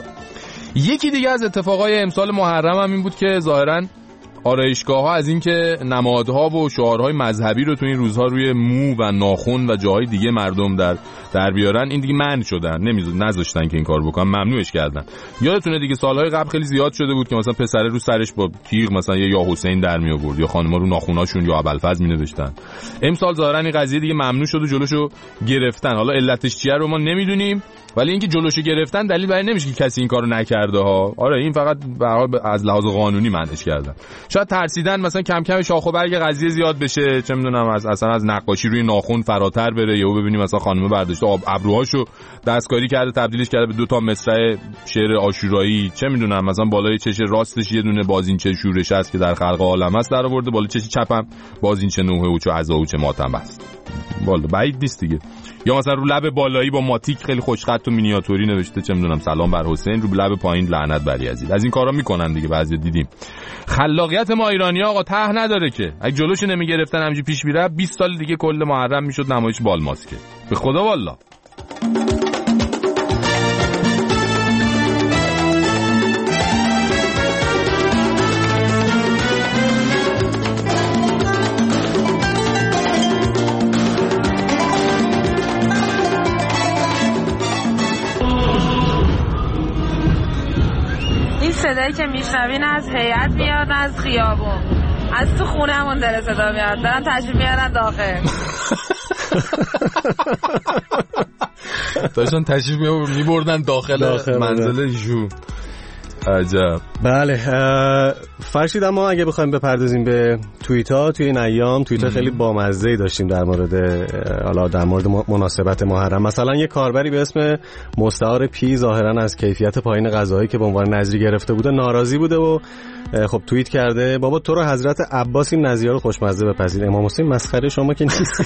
یکی دیگه از اتفاقای امسال محرم هم این بود که ظاهرا آرایشگاه‌ها از اینکه نمادها و شعارهای مذهبی رو تو این روزها روی مو و ناخن و جاهای دیگه مردم در بیارن، این دیگه منع شدن، نذاشتن که این کار بکنن، ممنوعش کردن. یادتونه دیگه سالهای قبل خیلی زیاد شده بود که مثلا پسره رو سرش با تیغ مثلا یا حسین در می آورد یا خانم‌ها رو ناخوناشون یا ابوالفضل می‌نوشتن. امسال ظاهرا این قضیه دیگه ممنوع شد و جلوشو گرفتن. حالا علتش چیه رو ما نمیدونیم، ولی اینکه جلوشو گرفتن دلیل بر نمیشه که کسی این کارو نکرده ها. آره این فقط به هر حال از لحاظ قانونی منعش کردن. شاید ترسیدن مثلا کم کم شاخ و برگ قضیه زیاد بشه، چه میدونم از نقاشی روی ناخن فراتر بره، یا ببینیم مثلا خانم برداشته ابروهاشو دستکاری کرده تبدیلش کرده به 2 تا مصرع شعر عاشورایی، چه میدونم مثلا بالای چش راستش یه دونه بازینچه شورش است که در خلق عالم است در آورده، بالای چش چپم بازینچه نوحه و چه عزا و چه ماتم است. والا بعید نیست دیگه. یا مثلا رو لب بالایی با ماتیک خیلی خوشخط و مینیاتوری نوشته چه میدونم سلام بر حسین، رو لب پایین لعنت بر یزید. از این کارا میکنن دیگه، بعضی دیدیم. خلاقیت ما ایرانی‌ها آقا ته نداره که اگه جلوش نمیگرفتن همینجوری پیش میره 20 سال دیگه کل محرم میشد نمایش بالماسکه. به خدا والله. صدایی که میشنوین از هیئت میاد، از خیابون، از تو خونه‌مون داره صدا میاد، دارن تشریف میارن داخل. داشتن تشریف میبردن داخل منزل جو. عجب. بله فرشید، اما اگه بخوایم بپردازیم به توییتا، توی این ایام توییتا خیلی بامزه‌ای داشتیم در مورد مناسبت محرم. مثلا یه کاربری به اسم مستعار پی ظاهرا از کیفیت پایین غذاهایی که به عنوان نظری گرفته بوده ناراضی بوده و خب توییت کرده بابا تو رو حضرت عباس این نظریه رو خوشمزه بپذیر، امام حسین مسخره شما که نیستی.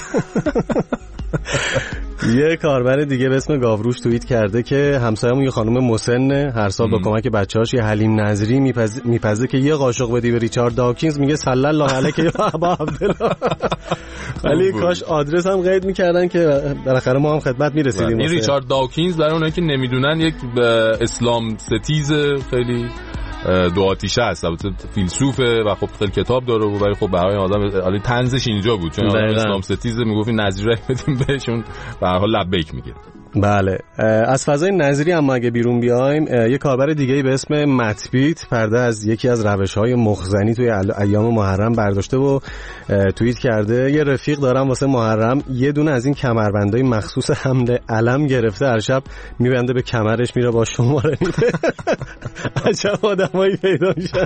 یه کاربر دیگه به اسم گاوروش توییت کرده که همسایه‌مون یه خانم مسنه، هر سال با کمک بچه‌هاش یه حلیم نظری میپزه که یه قاشق بدی به ریچارد داکینز، میگه صلی الله علیک یا ابا عبدالله. ولی کاش آدرس هم قید میکردن که بالاخره ما هم خدمت میرسیدیم. این ریچارد داکینز برای اونایی که نمیدونن یک اسلام ستیز خیلی دو آتیشه هست، البته فیلسوفه و خب خیلی کتاب داره، ولی خب برای آدم علی طنزش اینجا بود چون اسلام ستیز میگفت نظری بدیم بهشون به هر حال لبیک میگه. بله از فضای نظری اما اگه بیرون بیایم، یه کاربر دیگه‌ای به اسم متبیت پرده از یکی از روش‌های مخزنی توی ایام محرم برداشته و توییت کرده یه رفیق دارم واسه محرم یه دونه از این کمربندای مخصوص حمل علم گرفته، هر شب میبنده به کمرش میره با شماره میده. عجب آدمایی پیدا میشن.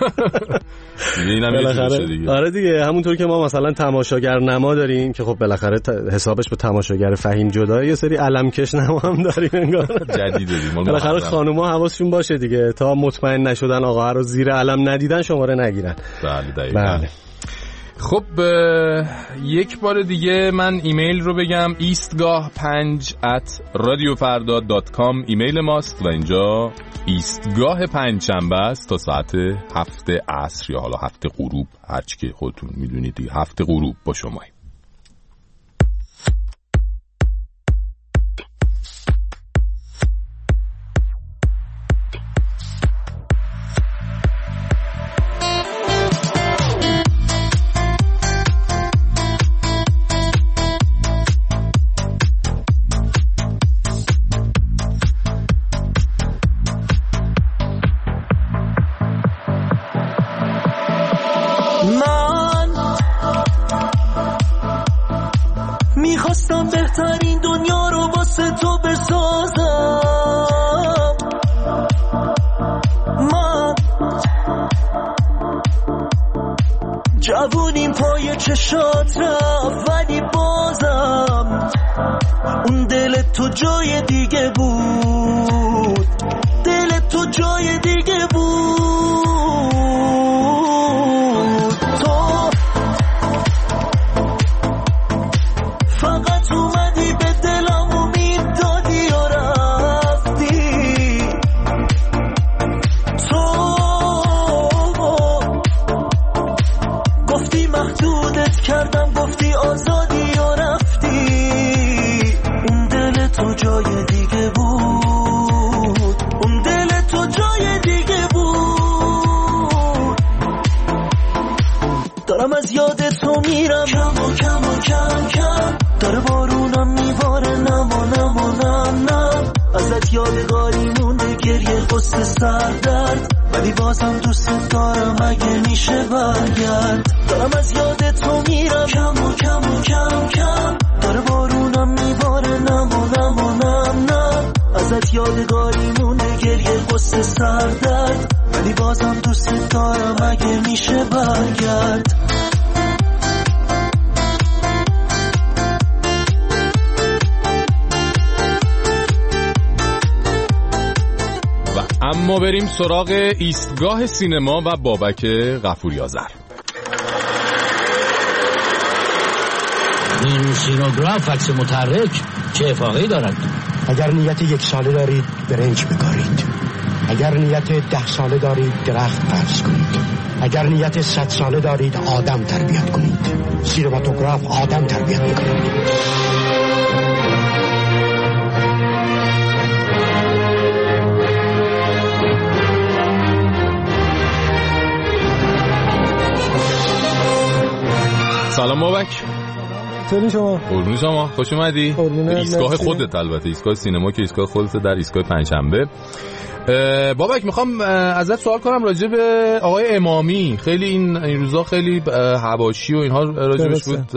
آره دیگه، همونطور که ما مثلا تماشاگر نما داریم که خب بالاخره حسابش به تماشاگر فهیم جدا، یه سری علمکش نما هم داریم انگار جدیده. بالاخره خانوما حواسشون باشه دیگه، تا مطمئن نشدن آقا رو زیر علم ندیدن شماره نگیرن. بله دقیقاً. خب یک بار دیگه من ایمیل رو بگم، eastgah5@radiofarda.com ایمیل ماست و اینجا ایستگاه پنجشنبه است تا ساعت 7 عصر یا حالا 7 غروب، هرچی که خودتون میدونید دیگه، 7 غروب با شماییم. من میخواستم بهترین دنیا رو واسه تو بسازم. من جوونیم پای چشات رفت ولی بازم اون دل تو جای دیگه بود، دل تو جای دیگه بود. تو فقط اومدی به دلم امید دادی و رفتی. تو گفتی محدودت کردم، گفتی آزادی و رفتی. اون دل تو جای دیگه بود، اون دل تو جای دیگه بود. دارم از یاد تو میرم کم و کم و کم کم، داره بارونم میباره نم و نم و نم نم. ازت یادگاری مونده گریه غصه سردرد، ولی بازم دوست دارم اگه میشه برگرد. دارم از یاد تو میرم کم و کم و کم کم، داره بارونم میباره نم و نم و نم نم. ازت یادگاری مونده گریه غصه سردرد، ولی بازم دوست دارم اگه میشه برگرد. اما بریم سراغ ایستگاه سینما و بابک غفوری آذر. این سینوگراف عکس متحرک چه افاقه‌ای دارد؟ اگر نیت 1 ساله دارید برنج بکارید، اگر نیت 10 ساله دارید درخت فرض کنید، اگر نیت 100 ساله دارید آدم تربیت کنید. سینماتوگراف آدم تربیت میکنید. سلام بابک. چطوری شما؟ قربون شما، خوش اومدی. ایستگاه خودت، البته ایستگاه سینما که ایستگاه خودت در ایستگاه پنجشنبه. بابک میخوام ازت سوال کنم راجع به آقای امامی. خیلی این روزا خیلی حواشی و اینها راجعش بود.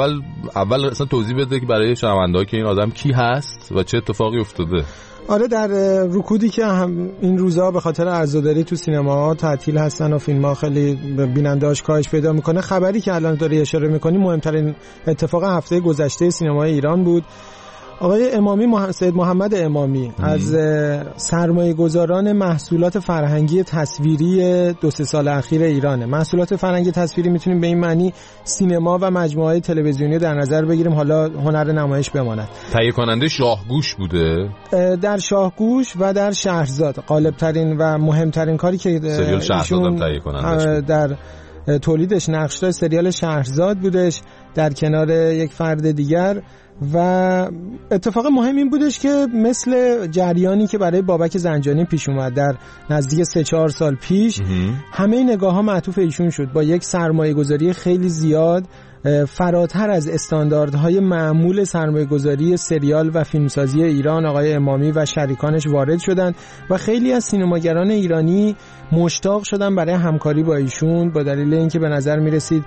اول اصلا توضیح بده که برای شنونده‌ها که این آدم کی هست و چه اتفاقی افتاده. آره، در رکودی که هم این روزا به خاطر عرضه‌داری تو سینماها تعطیل هستن و فیلم‌ها خیلی بیننده‌اش کاهش پیدا میکنه، خبری که الان داری اشاره میکنی مهمترین اتفاق هفته گذشته سینمای ایران بود. آقای امامی، سید محمد امامی از سرمایه گذاران محصولات فرهنگی تصویری 2-3 سال اخیر ایرانه. محصولات فرهنگی تصویری میتونیم به این معنی سینما و مجموعه تلویزیونی در نظر بگیریم، حالا هنر نمایش بماند. تهیه کننده شاهگوش بوده. در شاهگوش و در شهرزاد غالبترین و مهمترین کاری که سریال شهرزاد هم تهیه کننده در تولیدش نقش داشت سریال شهرزاد بودش در کنار یک فرد دیگر. و اتفاق مهم این بودش که مثل جریانی که برای بابک زنجانی پیش اومد در نزدیک 3-4 سال پیش، همه نگاه ها معطوف ایشون شد. با یک سرمایه گذاری خیلی زیاد فراتر از استانداردهای معمول سرمایه گذاری سریال و فیلمسازی ایران، آقای امامی و شریکانش وارد شدند و خیلی از سینماگران ایرانی مشتاق شدن برای همکاری با ایشون، با دلیل اینکه به نظر میرسید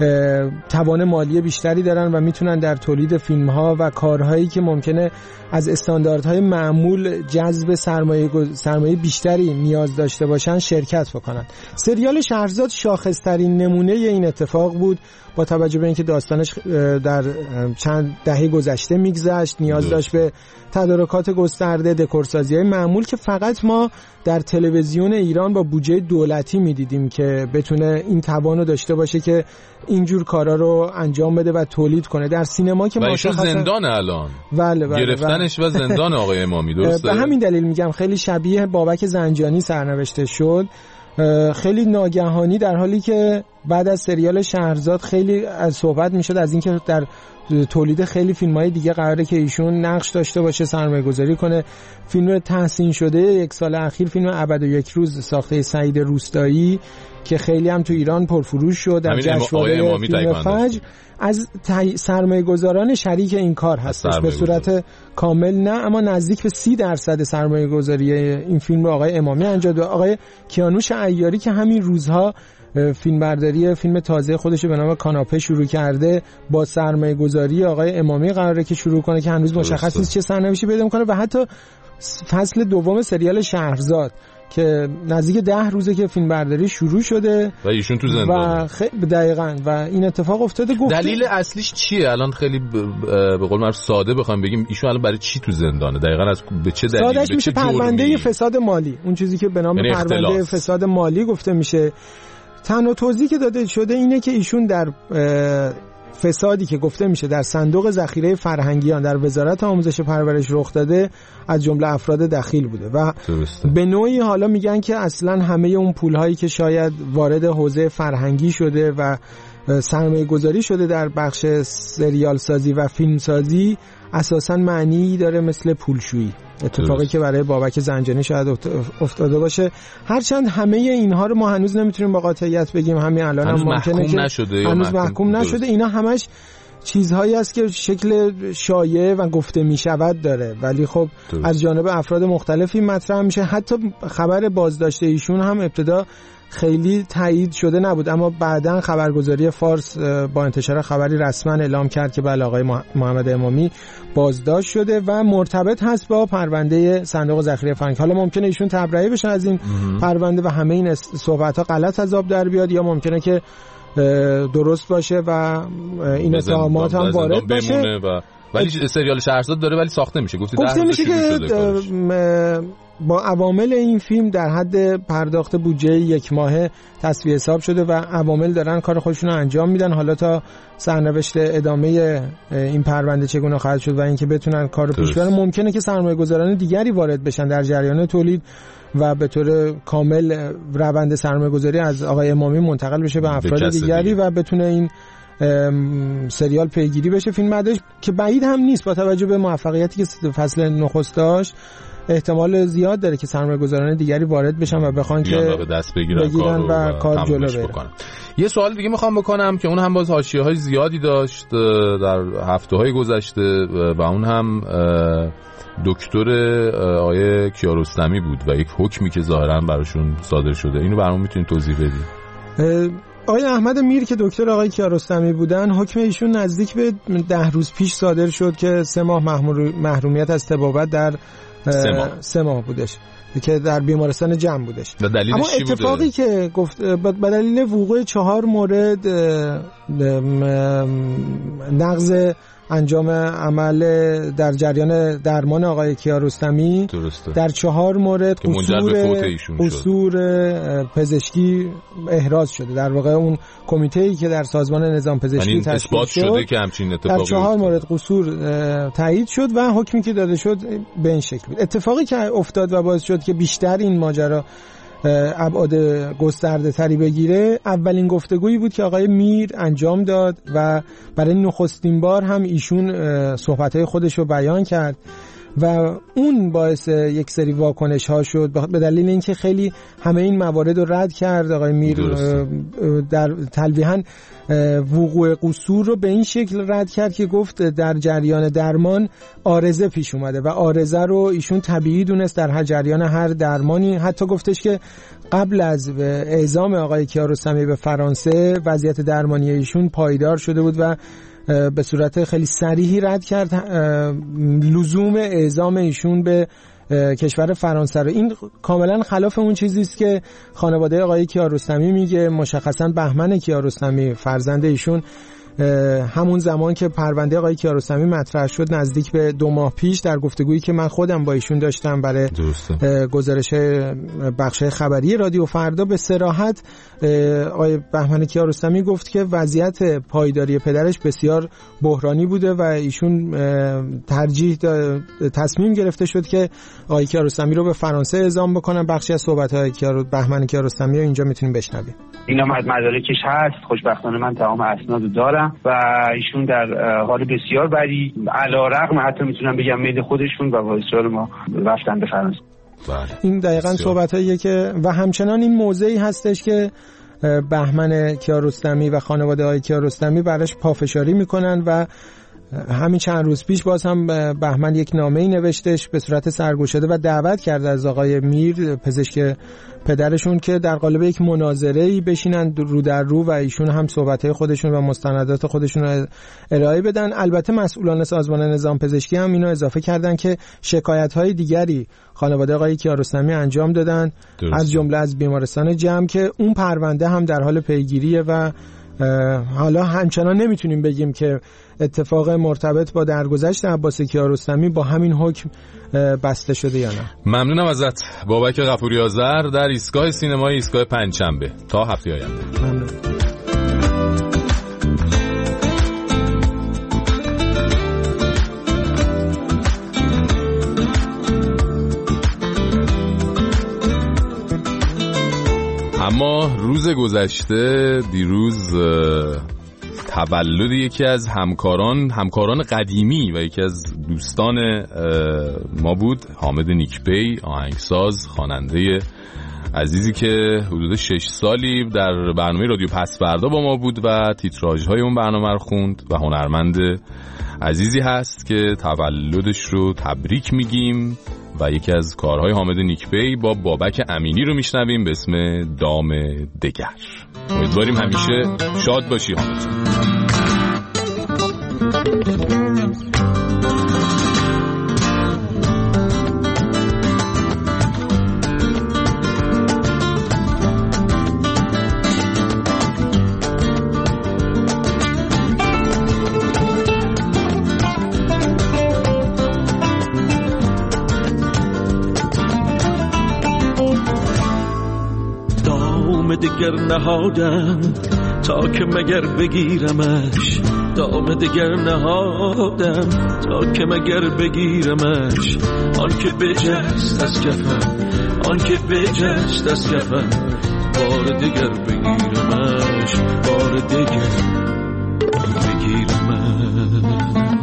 توان مالی بیشتری دارن و میتونن در تولید فیلم‌ها و کارهایی که ممکنه از استانداردهای معمول جذب سرمایه بیشتری نیاز داشته باشن شرکت بکنن. سریال شهرزاد شاخص‌ترین نمونه این اتفاق بود، با توجه به اینکه داستانش در چند دهه گذشته میگذشت، نیاز داشت به تدارکات گسترده، دکورسازی‌های معمول که فقط ما در تلویزیون ایران با بودجه دولتی میدیدیم که بتونه این توانو داشته باشه که اینجور کارا رو انجام بده و تولید کنه. در سینما که مشخصا زندان الان بله گرفتنش و زندان آقای امامی، درسته؟ به همین دلیل میگم خیلی شبیه بابک زنجانی سرنوشته شد، خیلی ناگهانی، در حالی که بعد از سریال شهرزاد خیلی از صحبت میشد از اینکه در تولید خیلی فیلم‌های دیگه قراره که ایشون نقش داشته باشه، سرمایه‌گذاری کنه. فیلم تحسین شده 1 سال اخیر، فیلم ابد و یک روز ساخته سعید روستایی که خیلی هم تو ایران پرفروش شد، در جشنواره فیلم فجر از سرمایه‌گذاران شریک این کار هستش. به صورت کامل نه، اما نزدیک به 30% سرمایه‌گذاری این فیلم رو آقای امامی انجام داد. آقای کیانوش عیاری که همین روزها فیلمبرداری فیلم تازه خودش به نام کاناپه شروع کرده، با سرمایه‌گذاری آقای امامی قراره که شروع کنه که هنوز مشخص نیست چه سرنوشتی پیدا می‌کنه. و حتی فصل دوم سریال شهرزاد که نزدیک 10 روزه که فیلم برداری شروع شده و ایشون تو زندان و دقیقاً و این اتفاق افتاده. دلیل اصلیش چیه؟ الان خیلی به قول معروف ساده بخوام بگیم ایشون الان برای چی تو زندانه؟ دقیقاً از به چه دلیل؟ سادهش میشه پرونده فساد مالی، اون چیزی که به نام پرونده فساد مالی گفته میشه. تنها توضیحی که داده شده اینه که ایشون در فسادی که گفته میشه در صندوق ذخیره فرهنگیان در وزارت آموزش و پرورش رخ داده از جمله افراد دخیل بوده و به نوعی حالا میگن که اصلا همه اون پولهایی که شاید وارد حوزه فرهنگی شده و سرمایه گذاری شده در بخش سریال سازی و فیلم سازی اساسا معنی داره مثل پولشویی، اتفاقی که برای بابک زنجانی شاید افتاده باشه. هرچند همه اینها رو ما هنوز نمیتونیم با قاطعیت بگیم، همین الان هم ممکنه که هنوز محکوم نشده. اینا همش چیزهایی است که شکل شایعه و گفته میشود داره، ولی خب از جانب افراد مختلفی مطرح میشه. حتی خبر بازداشت ایشون هم ابتدا خیلی تایید شده نبود، اما بعداً خبرگزاری فارس با انتشار خبری رسما اعلام کرد که بله آقای محمد امامی بازداشت شده و مرتبط هست با پرونده صندوق ذخیره فرهنگ. حالا ممکنه ایشون تبرئه بشن از این پرونده و همه این صحبت‌ها غلط از آب در بیاد، یا ممکنه که درست باشه و این اتهامات هم وارد بشه. ولی سریال شهرزاد داره ولی ساخته میشه. گفته میشه که با عوامل این فیلم در حد پرداخت بودجه 1 ماهه تصفیه حساب شده و عوامل دارن کار خودشون رو انجام میدن. حالا تا سرنوشت ادامه این پرونده چگونه خواهد شد و اینکه بتونن کار رو پیش ببرن، ممکنه که سرمایه‌گذاران دیگری وارد بشن در جریان تولید و به طور کامل روند سرمایه‌گذاری از آقای امامی منتقل بشه به افراد دیگری و بتونه این سریال پیگیری بشه. فیلم بعدش که بعید هم نیست با توجه به موفقیتی که فصل نخست داشت، احتمال زیاد داره که سرمایه‌گذاران دیگری وارد بشن و بخوان که به دست بگیرن و کار جلو بره. یه سوال دیگه میخوام بکنم که اون هم باز حاشیه‌های زیادی داشت در هفته‌های گذشته و اون هم دکتر آقای کیارستمی بود و یک حکمی که ظاهراً براشون صادر شده. اینو برام میتونید توضیح بدید؟ آقای احمد میر که دکتر آقای کیارستمی بودن، حکم ایشون نزدیک به 10 روز پیش صادر شد که 3 ماه محرومیت از طبابت در 3 ماه بودش که در بیمارستان جمع بودش. اما اتفاقی که گفت به دلیل وقوع 4 مورد نقض انجام عمل در جریان درمان آقای کیارستمی در 4 مورد قصور پزشکی احراز شده. در واقع اون کمیته‌ای که در سازمان نظام پزشکی تشکیل شده که همچین اتفاقی در 4 مورد قصور تایید شد و حکمی که داده شد به این شکل بود. اتفاقی که افتاد و باعث شد که بیشتر این ماجرا ابعاد گسترده تری بگیره، اولین گفتگویی بود که آقای میر انجام داد و برای نخستین بار هم ایشون صحبت‌های خودش رو بیان کرد و اون باعث یک سری واکنش ها شد به دلیل اینکه خیلی همه این موارد رو رد کرد. آقای میر در تلویحاً وقوع قصور رو به این شکل رد کرد که گفت در جریان درمان عارضه پیش اومده و عارضه رو ایشون طبیعی دونست در هر جریان هر درمانی. حتی گفتش که قبل از اعزام آقای کیارستمی به فرانسه وضعیت درمانی ایشون پایدار شده بود و به صورت خیلی صریحی رد کرد لزوم اعزام ایشون به کشور فرانسه رو. این کاملا خلاف اون چیزی است که خانواده آقای کیارستمی میگه. مشخصا بهمن کیارستمی فرزند ایشون همون زمان که پرونده آقای کیارستمی مطرح شد نزدیک به 2 ماه پیش در گفتگویی که من خودم با ایشون داشتم برای گزارش بخش خبری رادیو فردا، به صراحت آقای بهمن کیارستمی گفت که وضعیت پایداری پدرش بسیار بحرانی بوده و ایشون تصمیم گرفته شد که آقای کیارستمی رو به فرانسه اعزام بکنن. بخشی از صحبت‌های بهمن کیارستمی رو اینجا میتونیم بشنویم. اینا مدارکش هست، خوشبختانه من تمام اسناد دارم و ایشون در حال بسیار بدی علیرغم حتی میتونم بگم میل خودشون و واسطه ما رفتن به فرانسه. این دقیقاً صحبتاییه که و همچنان این موضعی هستش که بهمن کیارستمی و خانواده های کیارستمی براش پافشاری میکنن و همین چند روز پیش باز هم بهمن یک نامه‌ای نوشتش به صورت سرگشاده و دعوت کرده از آقای میر پزشک پدرشون که در قالب یک مناظره‌ای بشینن رو در رو و ایشون هم صحبت‌های خودشون و مستندات خودشون رو ارائه بدن. البته مسئولان سازمان نظام پزشکی هم اینو اضافه کردن که شکایت‌های دیگری خانواده آقای کیارستمی انجام دادن از جمله از بیمارستان جمع که اون پرونده هم در حال پیگیریه و حالا همچنان نمیتونیم بگیم که اتفاق مرتبط با درگذشت عباس کیارستمی با همین حکم بسته شده یا نه. ممنونم ازت بابک غفوری آذر در ایستگاه سینمایی ایستگاه پنجشنبه. تا هفته آینده. ممنون. اما روز گذشته دیروز تولد یکی از همکاران قدیمی و یکی از دوستان ما بود، حامد نیکپی، آهنگساز، خواننده عزیزی که حدود 6 سالی در برنامه رادیو پس‌فردا با ما بود و تیتراژهای اون برنامه رو خوند و هنرمند عزیزی هست که تولدش رو تبریک میگیم و یکی از کارهای حامد نیکپی با بابک امینی رو میشنویم به اسم دام دگر. امیدواریم همیشه شاد باشی حامد. دگر نهادم تا که مگر بگیرمش، دام دگر نهادم تا که مگر بگیرمش. آن که بجست از کفم، آن که بجست از کفم، بار دگر بگیرمش، بار دگر بگیرمش.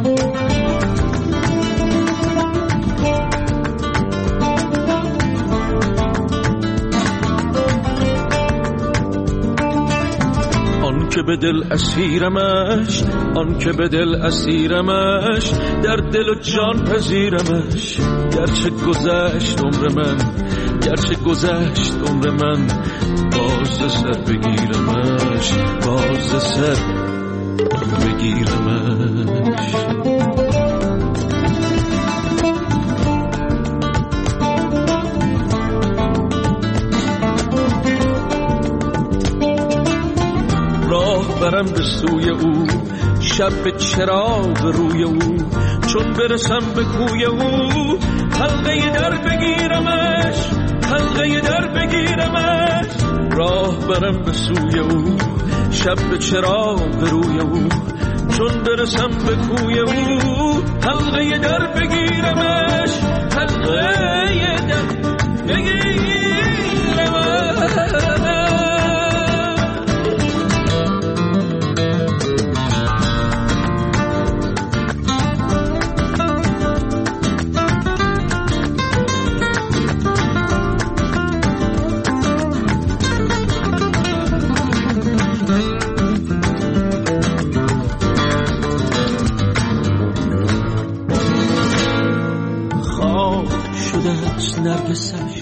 که به دل اسیرمش، آن که به دل اسیرمش، در دل و جان پذیرمش. گرچه گذشت عمر من، گرچه گذشت عمر من، باز سر بگیرمش، باز سر بگیرمش. برم به سوی او، شب به چراغ روی او، چون برسم به کوی او، حلقه در بگیرمش، حلقه در بگیرمش. راه برم به سوی او، شب به چراغ روی او، چون برسم به کوی او، حلقه در بگیرمش، حلقه در بگیرمش. نرگسش